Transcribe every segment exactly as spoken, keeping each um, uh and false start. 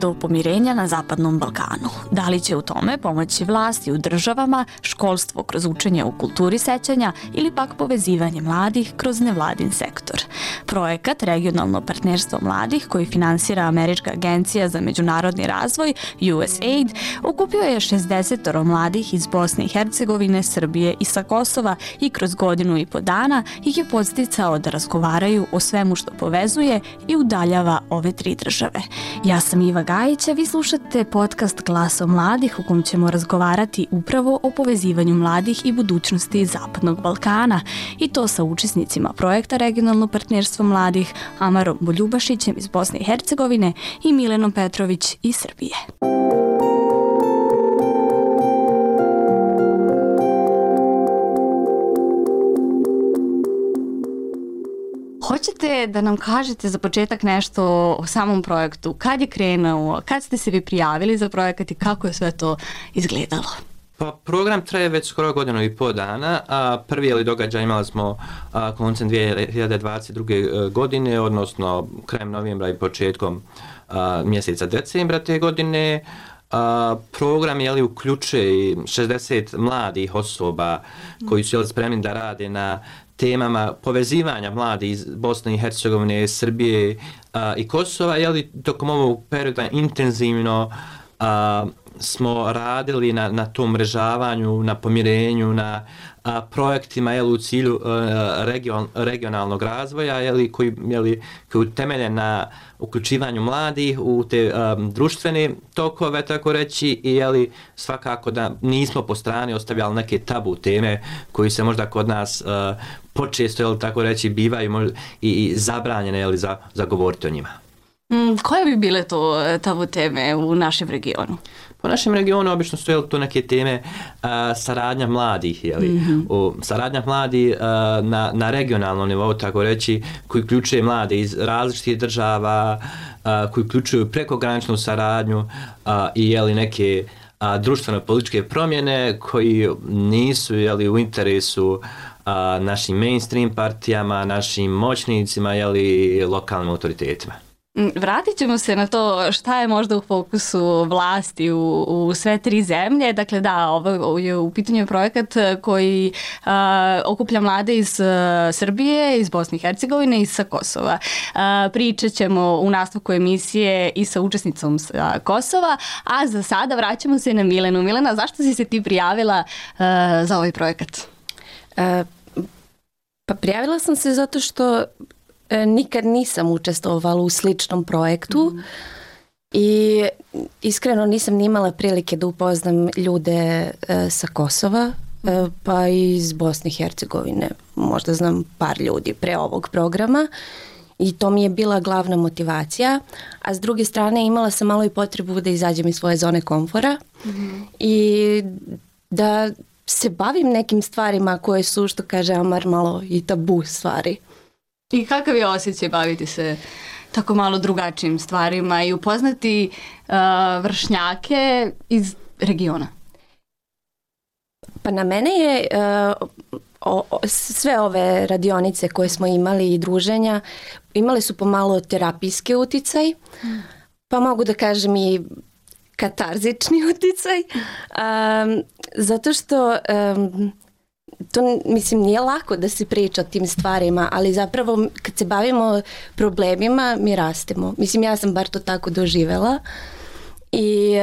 do pomirenja na Zapadnom Balkanu. Da li će u tome pomoći vlasti u državama, školstvo kroz učenje u kulturi sećanja ili pak povezivanje mladih kroz nevladin sektor? Projekat Regionalno partnerstvo mladih, koji finansira Američka agencija za međunarodni razvoj U S A I D, okupio je šezdeset mladih iz Bosne i Hercegovine, Srbije i sa Kosova i kroz godinu i po dana ih je podsticao da razgovaraju o svemu što povezuje i udaljava ove tri države. Ja sam Iva Gajića, vi slušate podcast Glaso mladih u kom ćemo razgovarati upravo o povezivanju mladih i budućnosti Zapadnog Balkana, i to sa učesnicima projekta Regionalno partnerstvo mladih, Amarom Boljubašićem iz Bosne i Hercegovine i Milenom Petrović iz Srbije. Hoćete da nam kažete za početak nešto o samom projektu? Kad je krenuo? Kad ste se vi prijavili za projekat i kako je sve to izgledalo? Pa program traje već skoro godinu i pol dana, a prvi je li događaj imali smo a, koncem dvije hiljade dvadeset druge. godine, odnosno krajem novembra i početkom a, mjeseca decembra te godine. A, program je li uključuje šezdeset mladih osoba koji su jeli spremni da rade na temama povezivanja mladih iz Bosne i Hercegovine, Srbije a, i Kosova. Je li tokom ovog perioda intenzivno a, smo radili na, na tom mrežavanju, na pomirenju, na a, projektima jeli, u cilju a, region, regionalnog razvoja, jeli, koji, jeli, koji utemelje na uključivanju mladih u te a, društvene tokove, tako reći, i jeli, svakako da nismo po strani ostavljali neke tabu teme koji se možda kod nas a, počesto, jeli, tako reći, bivaju možda, i, i zabranjene, jeli, za, za govoriti o njima. Mm, koje bi bile to tabu teme u našem regionu? Po našem regionu obično su jeli, to neke teme a, saradnja mladih, jeli, mm-hmm. o, saradnja mladih a, na, na regionalnom nivou, tako reći, koji uključuje mlade iz različitih država, a, koji uključuju prekograničnu saradnju a, i jeli, neke a, društveno-političke promjene koji nisu jeli, u interesu a, našim mainstream partijama, našim moćnicima, jeli, lokalnim autoritetima. Vratit ćemo se na to šta je možda u fokusu vlasti u, u sve tri zemlje. Dakle, da, ovo je u pitanju projekat koji a, okuplja mlade iz a, Srbije, iz Bosne i Hercegovine i sa Kosova. A, pričat ćemo u nastavku emisije i sa učesnicom sa Kosova, a za sada vraćamo se na Milenu. Milena, zašto si se ti prijavila a, za ovaj projekat? A, pa prijavila sam se zato što nikad nisam učestvovala u sličnom projektu mm. i iskreno nisam ni imala prilike da upoznam ljude e, sa Kosova, e, pa i iz Bosne i Hercegovine. Možda znam par ljudi pre ovog programa i to mi je bila glavna motivacija, a s druge strane imala sam malo i potrebu da izađem iz svoje zone komfora mm. i da se bavim nekim stvarima koje su, što kaže Amar, malo i tabu stvari. I kakav je osjećaj baviti se tako malo drugačijim stvarima i upoznati uh, vršnjake iz regiona? Pa na mene je uh, o, o, sve ove radionice koje smo imali i druženja imale su pomalo terapijski uticaj, hmm. pa mogu da kažem i katarzični uticaj, um, zato što um, to, mislim, nije lako da se priča o tim stvarima, ali zapravo kad se bavimo problemima mi rastemo. Mislim, ja sam bar to tako doživela i,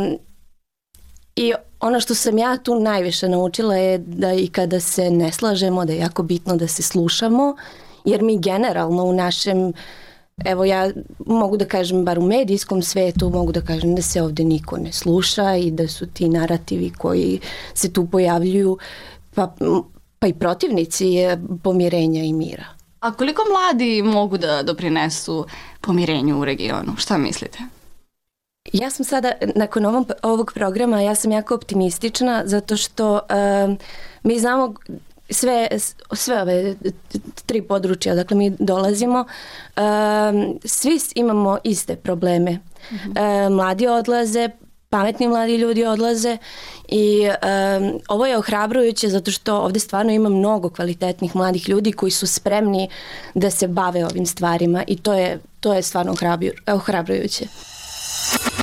i ono što sam ja tu najviše naučila je da i kada se ne slažemo, da je jako bitno da se slušamo, jer mi generalno u našem, evo ja mogu da kažem bar u medijskom svetu, mogu da kažem da se ovdje niko ne sluša i da su ti narativi koji se tu pojavljuju Pa, pa i protivnici pomirenja i mira. A koliko mladi mogu da doprinesu pomirenju u regionu? Šta mislite? Ja sam sada, nakon ovog, ovog programa, ja sam jako optimistična zato što um, mi znamo sve, sve ove tri područja, dakle mi dolazimo, um, svi imamo iste probleme. Mm-hmm. Um, mladi odlaze, pametni mladi ljudi odlaze i um, ovo je ohrabrujuće zato što ovdje stvarno ima mnogo kvalitetnih mladih ljudi koji su spremni da se bave ovim stvarima i to je, to je stvarno ohrabrujuće.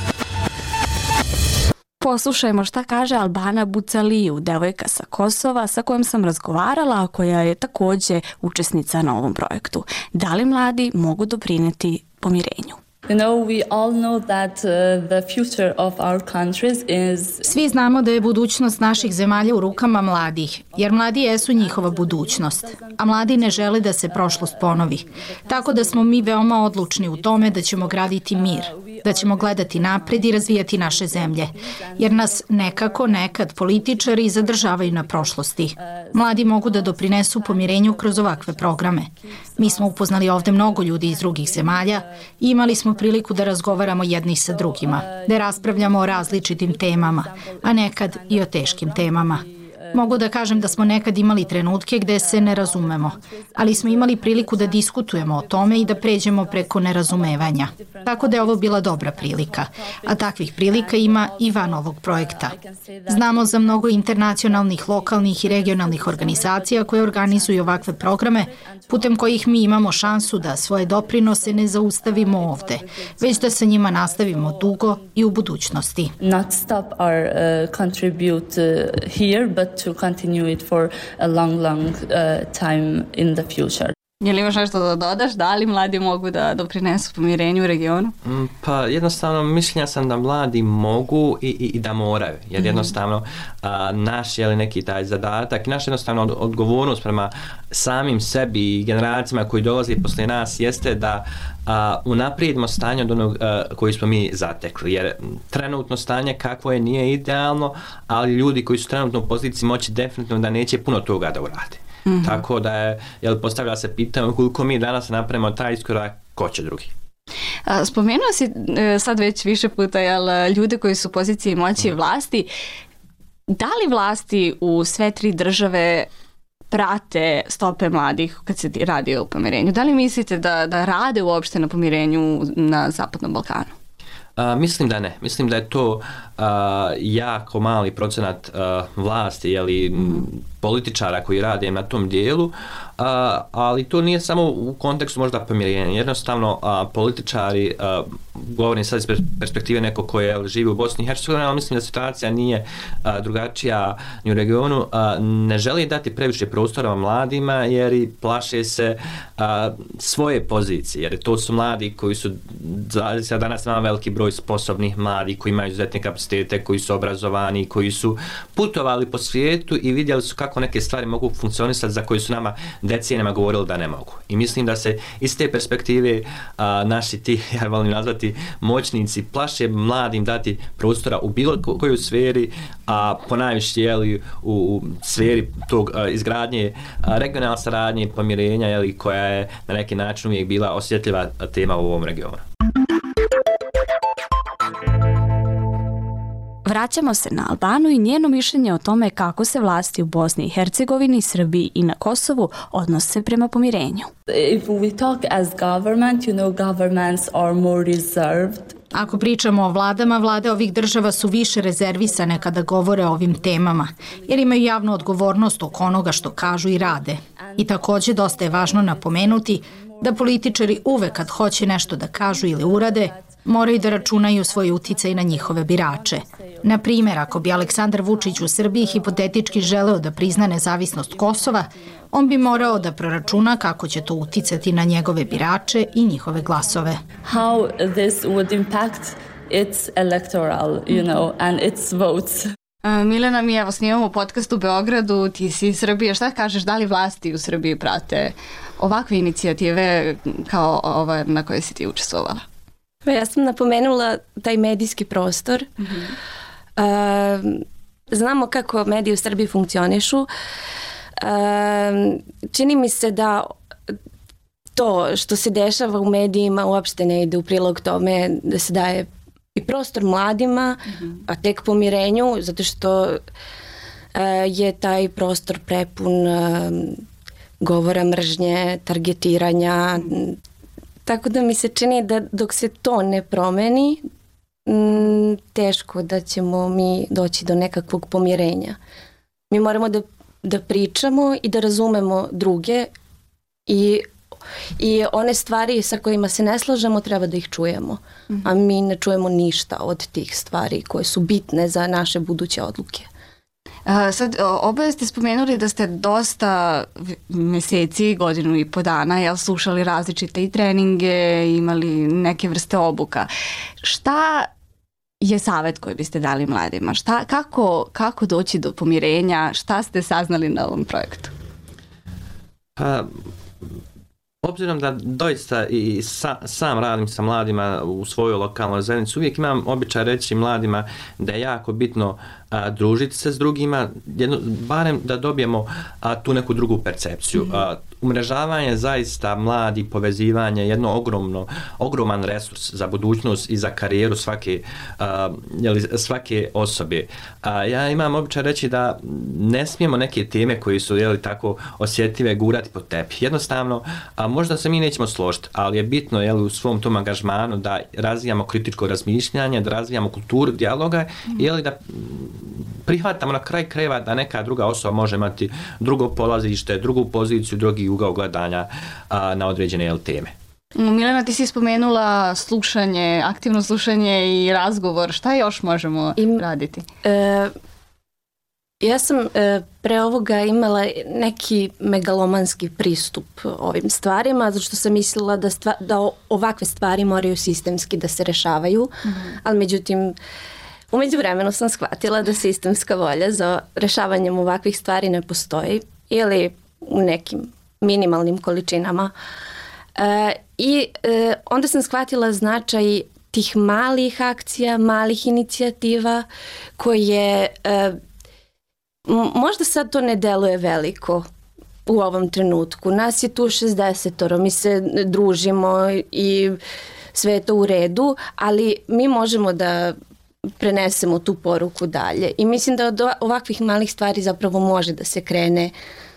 Poslušajmo šta kaže Albana Bucaliju, devojka sa Kosova sa kojom sam razgovarala, a koja je takođe učesnica na ovom projektu. Da li mladi mogu doprineti pomirenju? You know, we all know that uh, the future of our countries is... Svi znamo da je budućnost naših zemalja u rukama mladih, jer mladi jesu njihova budućnost, a mladi ne žele da se prošlost ponovi. Tako da smo mi veoma odlučni u tome da ćemo graditi mir, da ćemo gledati napred i razvijati naše zemlje, jer nas nekako nekad političari zadržavaju na prošlosti. Mladi mogu da doprinesu pomirenju kroz ovakve programe. Mi smo upoznali ovde mnogo ljudi iz drugih zemalja i imali smo priliku da razgovaramo jedni sa drugima, da raspravljamo o različitim temama, a nekad i o teškim temama. Mogu da kažem da smo nekad imali trenutke gde se ne razumemo, ali smo imali priliku da diskutujemo o tome i da pređemo preko nerazumevanja. Tako da je ovo bila dobra prilika, a takvih prilika ima i van ovog projekta. Znamo za mnogo internacionalnih, lokalnih i regionalnih organizacija koje organizuju ovakve programe, putem kojih mi imamo šansu da svoje doprinose ne zaustavimo ovde, već da sa njima nastavimo dugo i u budućnosti. Not stop our uh, contribute uh, here, but to continue it for a long, long uh, time in the future. Je li imaš nešto da dodaš? Da li mladi mogu da doprinesu pomirenju u regionu? Pa jednostavno mišljenja sam da mladi mogu i, i, i da moraju. Jer mm-hmm. jednostavno a, naš je li neki taj zadatak i naša jednostavno od, odgovornost prema samim sebi i generacijama koji dolaze poslije nas jeste da a, unaprijedimo stanje od onog a, koji smo mi zatekli. Jer trenutno stanje kakvo je nije idealno, ali ljudi koji su trenutno u poziciji moći definitivno da neće puno toga da urade. Mm-hmm. Tako da je, jel, postavlja se pitanje koliko mi danas napravimo taj iskorak, ko će drugi. Spomenuo si sad već više puta, jel, ljude koji su u poziciji moći i vlasti. Da li vlasti u sve tri države prate stope mladih kad se radi o pomirenju? Da li mislite da, da rade uopšte na pomirenju na Zapadnom Balkanu? Uh, mislim da ne. Mislim da je to uh, jako mali procenat uh, vlasti, jeli, m, političara koji rade na tom dijelu, uh, ali to nije samo u kontekstu možda pomirenja. Jednostavno, uh, političari, uh, govorim sad iz perspektive neko koji je, živi u Bosni i Hercegovini, ali mislim da situacija nije uh, drugačija ni u regionu. Uh, ne želi dati previše prostora mladima jer i plaše se uh, svoje pozicije, jer to su mladi koji su, danas imamo veliki broj sposobnih mladih koji imaju izuzetne kapacitete, koji su obrazovani, koji su putovali po svijetu i vidjeli su kako neke stvari mogu funkcionisati za koje su nama decenijama govorili da ne mogu. I mislim da se iz te perspektive a, naši ti, ja volim nazvati, moćnici plaše mladim dati prostora u bilo kojoj sferi, a ponajviše jeli, u, u sferi tog a, izgradnje a, regionalne saradnje i pomirenja, jeli, koja je na neki način uvijek bila osjetljiva tema u ovom regionu. Vraćamo se na Albanu i njeno mišljenje o tome kako se vlasti u Bosni i Hercegovini, Srbiji i na Kosovu odnose prema pomirenju. If we talk as government, you know, governments are more reserved. Ako pričamo o vladama, vlade ovih država su više rezervisane kada govore o ovim temama, jer imaju javnu odgovornost oko onoga što kažu i rade. I takođe dosta je važno napomenuti da političari uvek kad hoće nešto da kažu ili urade, moraju da računaju svoj uticaj na njihove birače. Na primjer, ako bi Aleksandar Vučić u Srbiji hipotetički želeo da prizna nezavisnost Kosova, on bi morao da proračuna kako će to uticati na njegove birače i njihove glasove. How this would impact its electoral, you know, and its votes. Milena, mi evo snimamo podcast u Beogradu, ti si iz Srbije, šta kažeš, da li vlasti u Srbiji prate ovakve inicijative kao ova na kojoj si ti učestvovala? Ja sam napomenula taj medijski prostor. Mm-hmm. Uh, znamo kako mediji u Srbiji funkcionišu. Uh, čini mi se da to što se dešava u medijima uopšte ne ide u prilog tome da se daje i prostor mladima, mm-hmm. a tek pomirenju, zato što uh, je taj prostor prepun uh, govora mržnje, targetiranja. Mm-hmm. Tako da mi se čini da dok se to ne promeni, m, teško da ćemo mi doći do nekakvog pomirenja. Mi moramo da, da pričamo i da razumemo druge i I one stvari sa kojima se ne slažemo treba da ih čujemo, a mi ne čujemo ništa od tih stvari koje su bitne za naše buduće odluke. A, sad, oboje ste spomenuli da ste dosta meseci, godinu i po dana, jel, slušali različite i treninge, imali neke vrste obuka. Šta je savjet koji biste dali mladima? Šta, kako, kako doći do pomirenja? Šta ste saznali na ovom projektu? Pa, obzirom da doista i sa, sam radim sa mladima u svojoj lokalnoj zajednici, uvijek imam običaj reći mladima da je jako bitno a, družiti se s drugima, jedno, barem da dobijemo a, tu neku drugu percepciju. A, umrežavanje zaista mladi, povezivanje je jedno ogromno, ogroman resurs za budućnost i za karijeru svake, a, jeli, svake osobe. A, ja imam običaj reći da ne smijemo neke teme koji su jeli, tako osjetljive gurati pod tepih. Jednostavno, a, možda se mi nećemo složiti, ali je bitno jeli, u svom tom angažmanu da razvijamo kritičko razmišljanje, da razvijamo kulturu dijaloga, jeli, da prihvatamo na kraj krajeva da neka druga osoba može imati drugo polazište, drugu poziciju, drugi ugao gledanja a, na određene jel, teme. Milena, ti si spomenula slušanje, aktivno slušanje i razgovor. Šta još možemo I, raditi? E, ja sam e, pre ovoga imala neki megalomanski pristup ovim stvarima, zato što sam mislila da, stva, da ovakve stvari moraju sistemski da se rešavaju, mm-hmm. ali međutim u međuvremenu sam shvatila da sistemska volja za rešavanjem ovakvih stvari ne postoji ili u nekim minimalnim količinama. E, I e, onda sam shvatila značaj tih malih akcija, malih inicijativa koje e, možda sad to ne deluje veliko u ovom trenutku. Nas je tu šezdesetoro, mi se družimo i sve je to u redu, ali mi možemo da prenesemo tu poruku dalje. I mislim da od ovakvih malih stvari zapravo može da se krene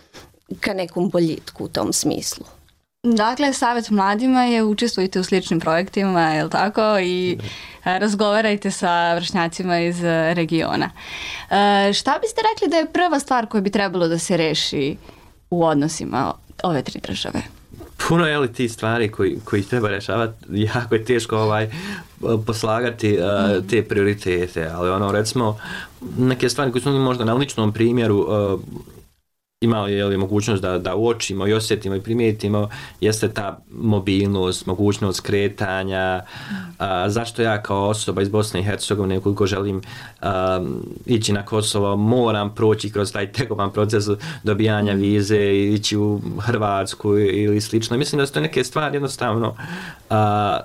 ka nekom boljitku u tom smislu. Dakle, savjet mladima je učestvujte u sličnim projektima, je li tako? I razgovarajte sa vršnjacima iz regiona. E, šta biste rekli da je prva stvar koja bi trebalo da se reši u odnosima ove tri države? Puno je li ti stvari koji, koji treba rešavati, jako je teško ovaj, poslagati uh, te prioritete, ali ono, recimo, neke stvari koje smo mi možda na ličnom primjeru uh, imali je li mogućnost da, da uočimo i osjetimo i primijetimo, jeste ta mobilnost, mogućnost kretanja, a, zašto ja kao osoba iz Bosne i Hercegovine, koliko želim a, ići na Kosovo, moram proći kroz taj tegovan proces dobijanja vize i ići u Hrvatsku ili slično. Mislim da su to neke stvari jednostavno a,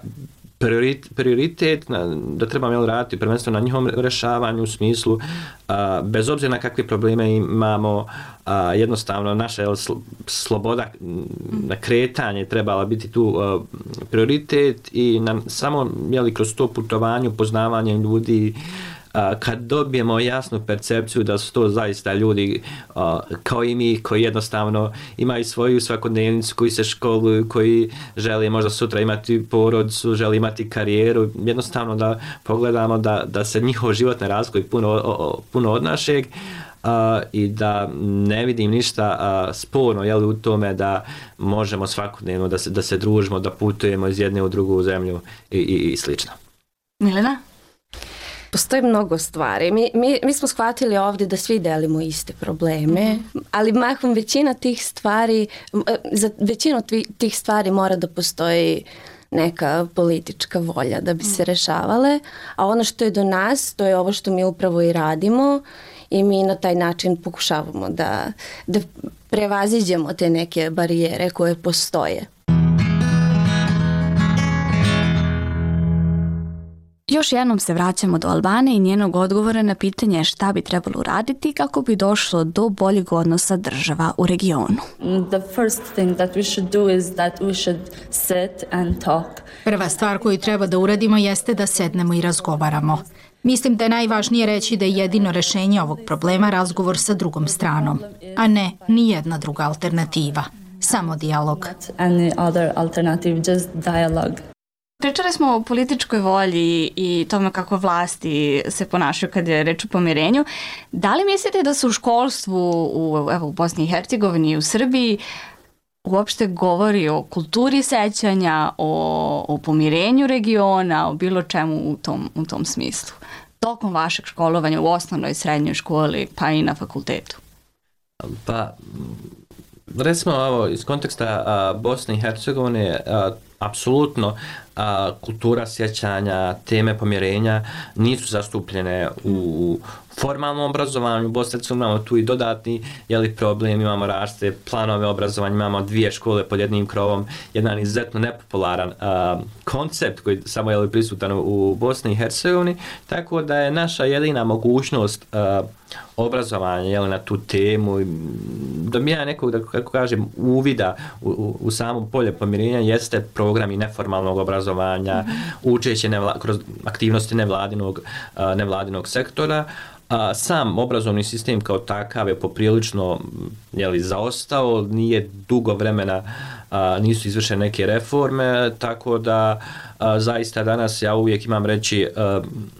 prioritet da trebamo jel, raditi prvenstveno na njihovom rešavanju u smislu a, bez obzira na kakve probleme imamo, a, jednostavno naša jel, sloboda na kretanje trebala biti tu a, prioritet i nam samo jel, kroz to putovanje, upoznavanje ljudi, a, kad dobijemo jasnu percepciju da su to zaista ljudi a, kao i mi koji jednostavno imaju svoju svakodnevnicu, koji se školuju, koji žele možda sutra imati porodicu, žele imati karijeru, jednostavno da pogledamo da, da se njihov život ne razlikuje puno, o, puno od našeg a, i da ne vidim ništa a, sporno jel, u tome da možemo svakodnevno da se, da se družimo, da putujemo iz jedne u drugu zemlju i, i, i slično. Milena? Postoji mnogo stvari. Mi, mi, mi smo shvatili ovdje da svi delimo iste probleme, mm-hmm. ali mahom većina tih stvari, za većinu tih stvari mora da postoji neka politička volja da bi se rešavale, a ono što je do nas, to je ovo što mi upravo i radimo i mi na taj način pokušavamo da, da prevaziđemo te neke barijere koje postoje. Još jednom se vraćamo do Albane i njenog odgovora na pitanje šta bi trebalo uraditi kako bi došlo do boljeg odnosa država u regionu. The first thing that we should do is that we should sit and talk. Prva stvar koju treba da uradimo jeste da sednemo i razgovaramo. Mislim da je najvažnije reći da je jedino rešenje ovog problema razgovor sa drugom stranom, a ne ni jedna druga alternativa. Samo dijalog. Any other alternative, just dialogue. Pričali smo o političkoj volji i tome kako vlasti se ponašaju kad je reč o pomirenju. Da li mislite da se u školstvu u, evo, u Bosni i Hercegovini i u Srbiji uopšte govori o kulturi sećanja, o, o pomirenju regiona, o bilo čemu u tom, u tom smislu? Tokom vašeg školovanja u osnovnoj, srednjoj školi, pa i na fakultetu? Pa, recimo ovo, iz konteksta a, Bosne i Hercegovine, a, apsolutno a, kultura sjećanja, teme pomirenja nisu zastupljene u formalnom obrazovanju. U Bosni imamo tu i dodatni jeli, problem, imamo raste planove obrazovanja, imamo dvije škole pod jednim krovom, jedan izuzetno nepopularan a, koncept koji samo je prisutan u Bosni i Hercegovini, tako da je naša jedina mogućnost a, obrazovanja jeli, na tu temu, dobija nekog, da kako kažem, uvida u, u, u samo polje pomirenja jeste programi neformalnog obrazovanja, mm-hmm. učeće nevla, kroz aktivnosti nevladinog, a, nevladinog sektora. A, sam obrazovni sistem kao takav je poprilično jeli, zaostao, nije dugo vremena, a, nisu izvršene neke reforme, tako da a, zaista danas ja uvijek imam reći a,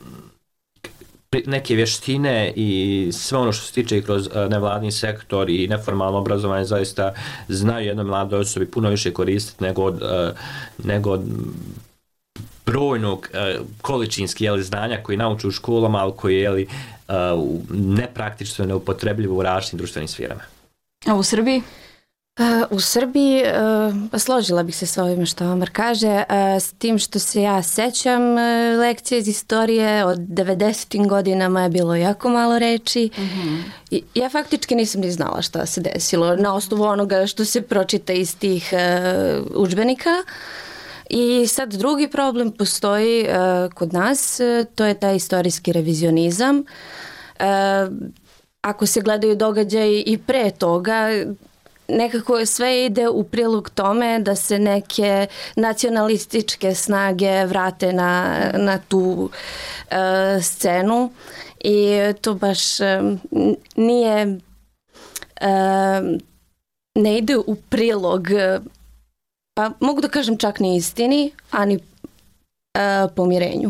neke vještine i sve ono što se tiče kroz nevladni sektor i neformalno obrazovanje zaista znaju jednoj mladoj osobi puno više koristiti nego od, nego od brojnog količinski jeli, znanja koji nauču u školama, ali koji je jeli, nepraktično neupotrebljivo u različitim društvenim sferama. A u Srbiji? U Srbiji, pa složila bih se s ovime što Omar kaže, s tim što se ja sećam lekcije iz istorije od devedesetim godinama je bilo jako malo reči. Mm-hmm. Ja faktički nisam ni znala šta se desilo na osnovu onoga što se pročita iz tih udžbenika. I sad drugi problem postoji kod nas, to je taj istorijski revizionizam. Ako se gledaju događaji i pre toga, nekako sve ide u prilog tome da se neke nacionalističke snage vrate na, na tu uh, scenu i to baš um, nije uh, ne ide u prilog, pa mogu da kažem čak ni istini, a ni uh, pomirenju.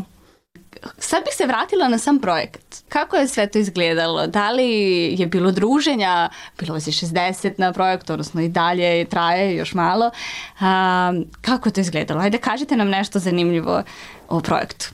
Sad bih se vratila na sam projekat. Kako je sve to izgledalo? Da li je bilo druženja? Bilo vas je šezdeset na projektu, odnosno i dalje traje još malo. A, kako je to izgledalo? Ajde, kažite nam nešto zanimljivo o projektu.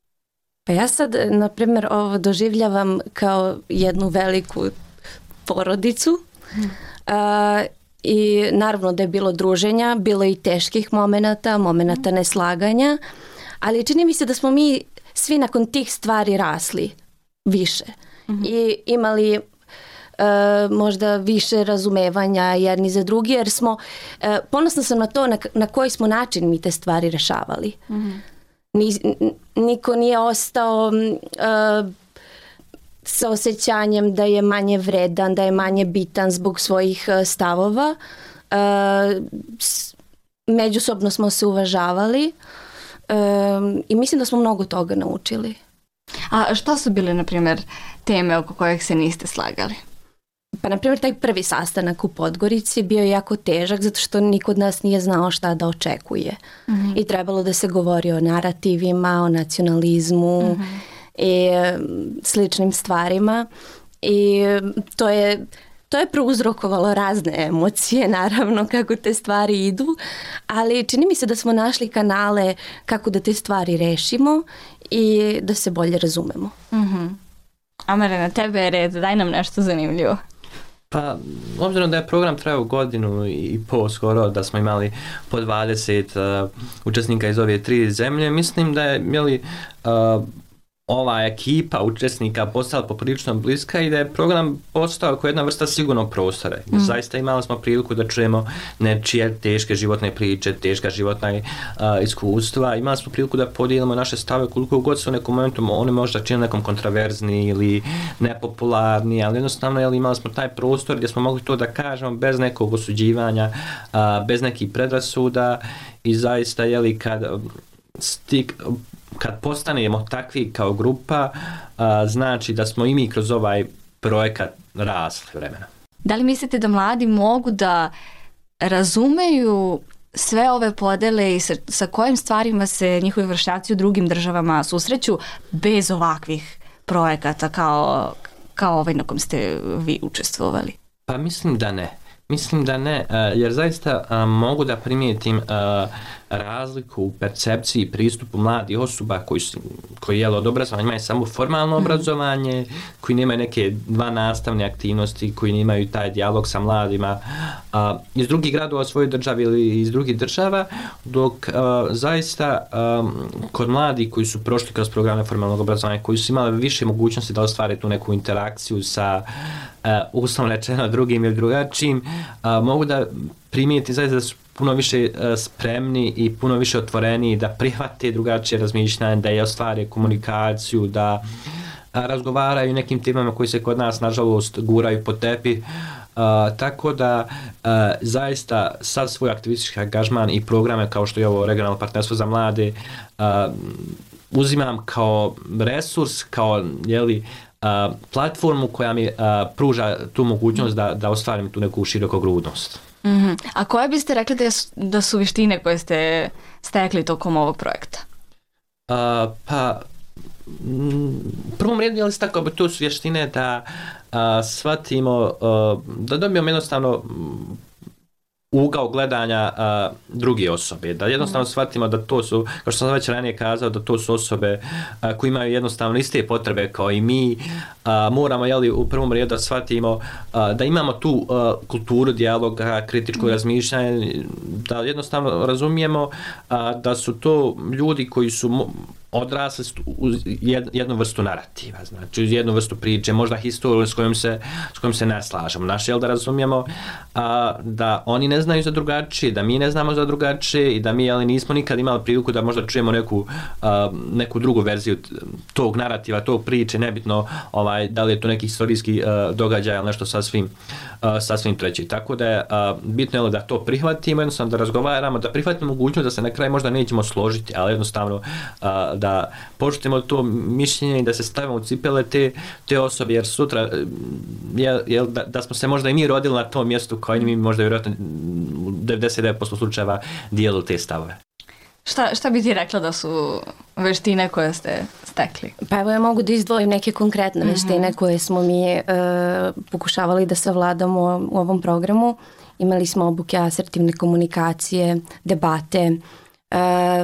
Pa ja sad, na primjer, ovo doživljavam kao jednu veliku porodicu. Hmm. A, i naravno da je bilo druženja, bilo i teških momenata, momenata neslaganja, ali čini mi se da smo mi svi nakon tih stvari rasli više mm-hmm. i imali e, možda više razumevanja jedni za drugi, jer smo, e, ponosna sam na to na, na koji smo način mi te stvari rešavali. Mm-hmm. Ni, niko nije ostao e, sa osjećanjem da je manje vredan, da je manje bitan zbog svojih stavova. E, s, međusobno smo se uvažavali. Um, i mislim da smo mnogo toga naučili. A šta su bile, na primjer, teme oko kojih se niste slagali? Pa, na primjer, taj prvi sastanak u Podgorici bio je jako težak zato što niko od nas nije znao šta da očekuje. Mm-hmm. I trebalo da se govori o narativima, o nacionalizmu mm-hmm. i sličnim stvarima. I to je To je prouzrokovalo razne emocije, naravno, kako te stvari idu, ali čini mi se da smo našli kanale kako da te stvari rešimo i da se bolje razumemo. Mm-hmm. Amare, na tebe je red, daj nam nešto zanimljivo. Pa, obzirom da je program trajao godinu i pol skoro, da smo imali po dvadeset uh, učesnika iz ove tri zemlje, mislim da je, jeli, uh, ova ekipa učesnika postala poprilično bliska i da je program postao kao jedna vrsta sigurnog prostora. Mm. Zaista imali smo priliku da čujemo nečije teške životne priče, teška životna uh, iskustva. Imali smo priliku da podijelimo naše stave koliko god su u nekom momentu oni možda čini nekom kontraverzni ili nepopularni, ali jednostavno jel, imali smo taj prostor gdje smo mogli to da kažemo bez nekog osuđivanja, uh, bez nekih predrasuda i zaista jeli kad stik kad postanemo takvi kao grupa, a, znači da smo i mi kroz ovaj projekat rasli vremena. Da li mislite da mladi mogu da razumeju sve ove podele i sa, sa kojim stvarima se njihovi vršnjaci u drugim državama susreću bez ovakvih projekata kao, kao ovaj na kom ste vi učestvovali? Pa mislim da ne. Mislim da ne, jer zaista mogu da primijetim razliku u percepciji i pristupu mladih osoba koji, su, koji jel, od obrazovanja imaju samo formalno obrazovanje, koji nemaju neke dva nastavne aktivnosti, koji nemaju taj dijalog sa mladima a, iz drugih gradova svoje države ili iz drugih država, dok a, zaista a, kod mladih koji su prošli kroz programe formalnog obrazovanja, koji su imali više mogućnosti da ostvare tu neku interakciju sa Uh, uslovno rečeno drugim ili drugačijim, uh, mogu da primijeti zaista da su puno više uh, spremni i puno više otvoreni da prihvate drugačije razmišljanje, da je ostvare komunikaciju, da uh, razgovaraju nekim temama koji se kod nas nažalost guraju po tepi. Uh, tako da uh, zaista sav svoj aktivistički angažman i programe kao što je ovo regionalno partnerstvo za mlade uh, uzimam kao resurs, kao jeli, Uh, platformu koja mi uh, pruža tu mogućnost da, da ostvarim tu neku širokogrudnost. Mm-hmm. A koje biste rekli da, je, da su vještine koje ste stekli tokom ovog projekta? Uh, pa, m, prvom redu je li tako, to su vještine da uh, shvatimo, uh, da dobijemo jednostavno ugao gledanja a, druge osobe, da jednostavno shvatimo da to su, kao što sam već ranije kazao, da to su osobe a, koji imaju jednostavno iste potrebe kao i mi, a, moramo jeli, u prvom redu da shvatimo a, da imamo tu a, kulturu dijaloga, kritičko razmišljanje, da jednostavno razumijemo a, da su to ljudi koji su odrasli uz jednu vrstu narativa, znači uz jednu vrstu priče, možda historiju s kojom se, s kojom se ne slažemo. Naš je da razumijemo a, da oni ne znaju za drugačije, da mi ne znamo za drugačije i da mi jeli, nismo nikad imali priliku da možda čujemo neku, a, neku drugu verziju tog narativa, tog priče, nebitno ovaj, da li je to neki historijski a, događaj ili nešto sasvim, a, sasvim treći. Tako da je a, bitno je da to prihvatimo, jednostavno da razgovaramo, da prihvatimo mogućnost da se na kraju možda nećemo složiti, ali jednostavno a, da poštujemo to mišljenje i da se stavimo u cipele te, te osobe, jer sutra je, je, da, da smo se možda i mi rodili na tom mjestu kao i mi možda vjerojatno u devedeset devet posto slučajeva dijelu te stavove. Šta, šta bi ti rekla da su veštine koje ste stekli? Pa evo ja mogu da izdvojim neke konkretne veštine mm-hmm. koje smo mi e, pokušavali da savladamo u ovom programu. Imali smo obuke asertivne komunikacije, debate, e,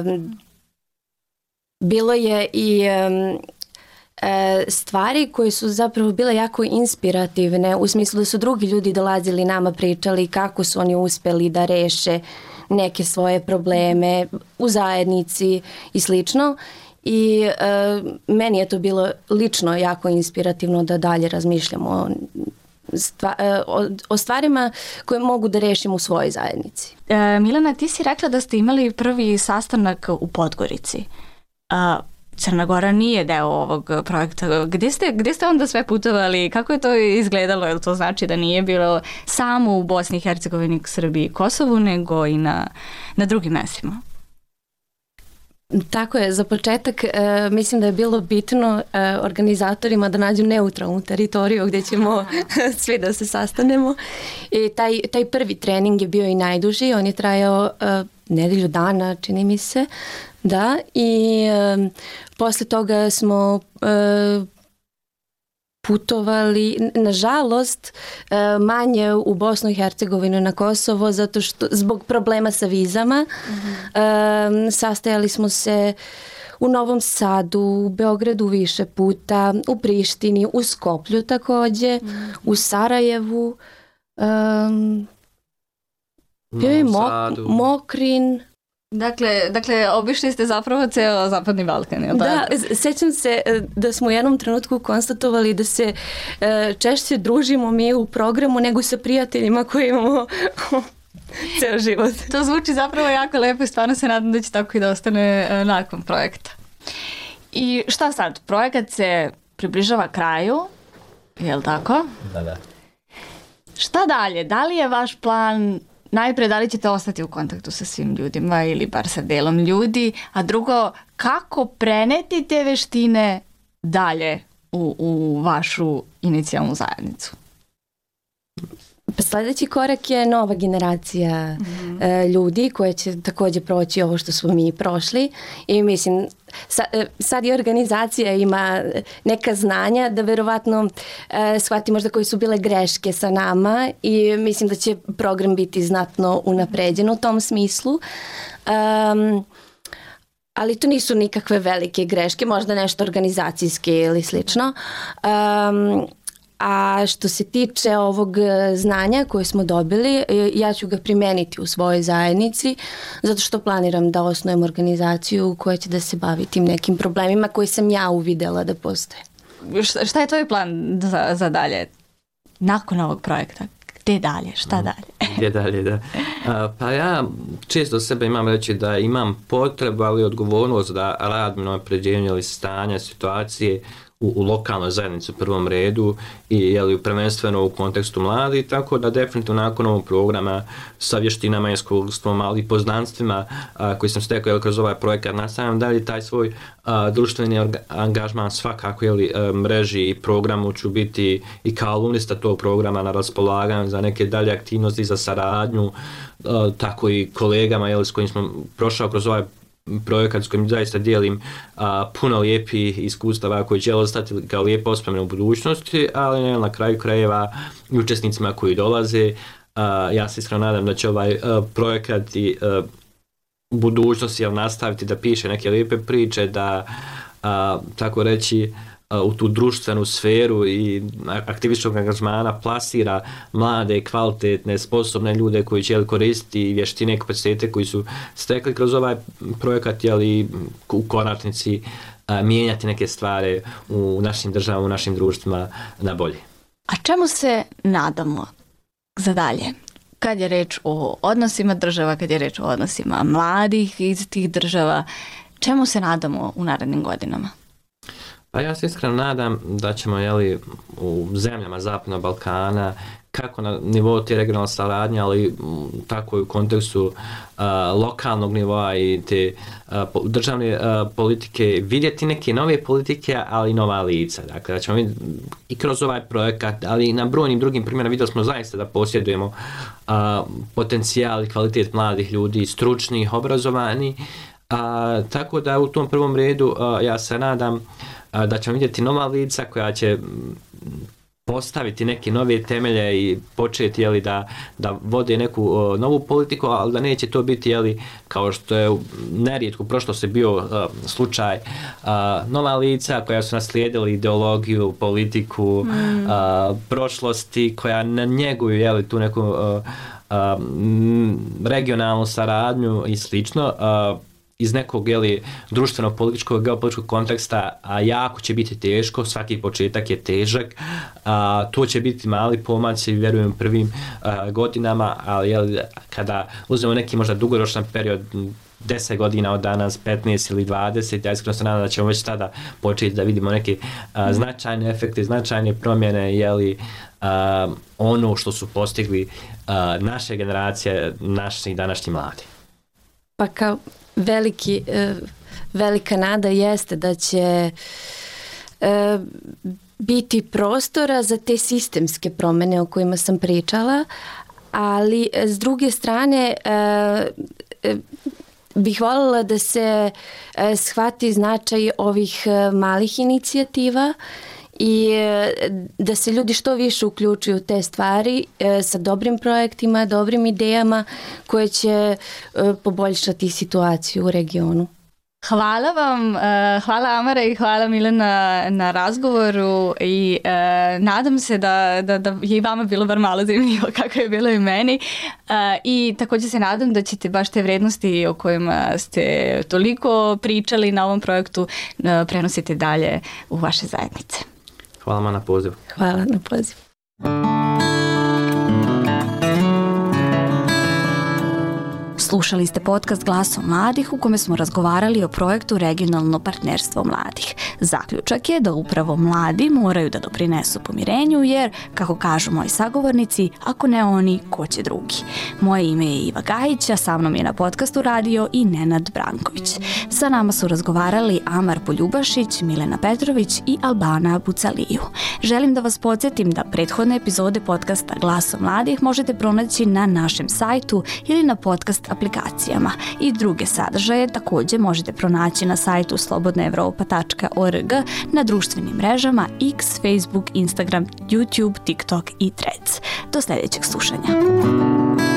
bilo je i um, e, stvari koje su zapravo bile jako inspirativne u smislu da su drugi ljudi dolazili nama pričali kako su oni uspjeli da reše neke svoje probleme u zajednici i slično. I e, meni je to bilo lično jako inspirativno da dalje razmišljamo o, stva, e, o, o stvarima koje mogu da rešim u svojoj zajednici. E, Milena, ti si rekla da ste imali prvi sastanak u Podgorici. A Crna Gora nije deo ovog projekta. Gdje ste, gdje ste onda sve putovali? Kako je to izgledalo? Jel to znači da nije bilo samo u Bosni i Hercegovini, Srbiji i Kosovu, nego i na, na drugim mjestima? Tako je, za početak e, mislim da je bilo bitno e, organizatorima da nađu neutralnu teritoriju gdje ćemo svi da se sastanemo. I taj, taj prvi trening je bio i najduži, on je trajao e, nedelju dana, čini mi se. Da, i e, posle toga smo e, putovali, nažalost, e, manje u Bosnu i Hercegovinu, na Kosovo, zato što zbog problema sa vizama. Mm-hmm. E, sastajali smo se u Novom Sadu, u Beogradu više puta, u Prištini, u Skoplju također, mm-hmm. u Sarajevu, e, bio je Mok- Mokrin. Dakle, dakle, obišli ste zapravo ceo Zapadni Balkan, je li da? Da, sećam se da smo u jednom trenutku konstatovali da se češće družimo mi u programu nego sa prijateljima koji imamo ceo život. To zvuči zapravo jako lepo i stvarno se nadam da će tako i da ostane nakon projekta. I šta sad? Projekat se približava kraju, je li tako? Da, da. Šta dalje? Da li je vaš plan... Najprije, da li ćete ostati u kontaktu sa svim ljudima ili bar sa delom ljudi, a drugo, kako preneti te veštine dalje u, u vašu inicijalnu zajednicu? Pa sledeći korak je nova generacija mm-hmm. e, ljudi koja će takođe proći ovo što smo mi prošli i mislim sa, e, sad i organizacija ima neka znanja da verovatno e, shvati možda koji su bile greške sa nama i mislim da će program biti znatno unapređen u tom smislu. Um, ali to nisu nikakve velike greške, možda nešto organizacijske ili slično. Um, A što se tiče ovog znanja koje smo dobili, ja ću ga primeniti u svojoj zajednici, zato što planiram da osnujem organizaciju koja će da se bavi tim nekim problemima koje sam ja uvidela da postoje. Šta je tvoj plan za, za dalje? Nakon ovog projekta, gde dalje, šta dalje? Gde dalje, da. A, pa ja često sebe imam reći da imam potrebu, ali odgovornost da radim na napređenju ili stanja, situacije, U, u lokalnoj zajednici u prvom redu i jeli, prvenstveno u kontekstu mladih, tako da definitivno nakon ovog programa sa vještinama i iskustvom, ali i poznanstvima a, koji sam stekao jeli, kroz ovaj projekat nastavljam dalje taj svoj a, društveni angažman svakako jeli, a, mreži i programu ću biti i kao alumnista tog programa na raspolaganju za neke dalje aktivnosti, za saradnju, a, tako i kolegama jeli, s kojim smo prošao kroz ovaj projekat s kojim zaista dijelim a, puno lijepih iskustava koji će ostati kao lijepo ospomene u budućnosti, ali ne, na kraju krajeva i učesnicima koji dolaze. A, ja se iskreno nadam da će ovaj a, projekat i a, u budućnosti jel, nastaviti da piše neke lijepe priče, da a, tako reći u tu društvenu sferu i aktivističkog angažmana plasira mlade, kvalitetne, sposobne ljude koji će koristiti vještine i kapacitete koji su stekli kroz ovaj projekat, jeli u konačnici a, mijenjati neke stvari u našim državama, u našim društvima na bolje. A čemu se nadamo za dalje? Kad je reč o odnosima država, kad je reč o odnosima mladih iz tih država, čemu se nadamo u narednim godinama? Pa ja se iskreno nadam da ćemo jeli, u zemljama Zapadnog Balkana, kako na nivou te regionalne saradnje, ali tako i u kontekstu a, lokalnog nivoa i te a, državne a, politike, vidjeti neke nove politike, ali i nova lica. Dakle, da ćemo vidjeti i kroz ovaj projekat, ali i na brojnim drugim primjerima vidjeli smo zaista da posjedujemo a, potencijal i kvalitet mladih ljudi, stručnih, obrazovanih. A, tako da u tom prvom redu a, ja se nadam a, da ćemo vidjeti nova lica koja će postaviti neke nove temelje i početi jeli, da, da vode neku o, novu politiku, ali da neće to biti jeli, kao što je nerijetko u prošlosti bio o, slučaj a, nova lica koja su naslijedili ideologiju, politiku mm. a, prošlosti koja ne njeguju jeli, tu neku a, a, regionalnu saradnju i slično. A, iz nekog jeli, društvenog, političkog, geopolitičkog konteksta, a jako će biti teško, svaki početak je težak, a, to će biti mali pomaci, vjerujem, prvim a, godinama, ali jeli, kada uzmemo neki možda dugoročan period, deset godina od danas, petnaest ili dvadeset, ja iskreno se nadam da ćemo već tada početi da vidimo neke a, značajne efekte, značajne promjene, jeli, a, ono što su postigli a, naše generacije, naši današnji mladi. Pa kao veliki, velika nada jeste da će biti prostora za te sistemske promjene o kojima sam pričala, ali s druge strane bih voljela da se shvati značaj ovih malih inicijativa i da se ljudi što više uključuju u te stvari sa dobrim projektima, dobrim idejama koje će poboljšati situaciju u regionu. Hvala vam, hvala Amara i hvala Milena na razgovoru i uh, nadam se da, da, da je i vama bilo bar malo zanimljivo kako je bilo i meni uh, i također se nadam da ćete baš te vrednosti o kojima ste toliko pričali na ovom projektu uh, prenosite dalje u vaše zajednice. Hvala vam na pozivu. Hvala na pozivu. Slušali ste podcast Glasom mladih u kome smo razgovarali o projektu Regionalno partnerstvo mladih. Zaključak je da upravo mladi moraju da doprinesu pomirenju jer, kako kažu moji sagovornici, ako ne oni, ko će drugi. Moje ime je Iva Gajić, a sa mnom je na podcastu radio i Nenad Branković. Sa nama su razgovarali Amar Poljubašić, Milena Petrović i Albana Bucaliju. Želim da vas podsjetim da prethodne epizode podcasta Glasom mladih možete pronaći na našem sajtu ili na podcast aplikacijama. I druge sadržaje takođe možete pronaći na sajtu slobodna evropa tačka org, na društvenim mrežama X, Facebook, Instagram, YouTube, TikTok i Threads. Do sljedećeg slušanja.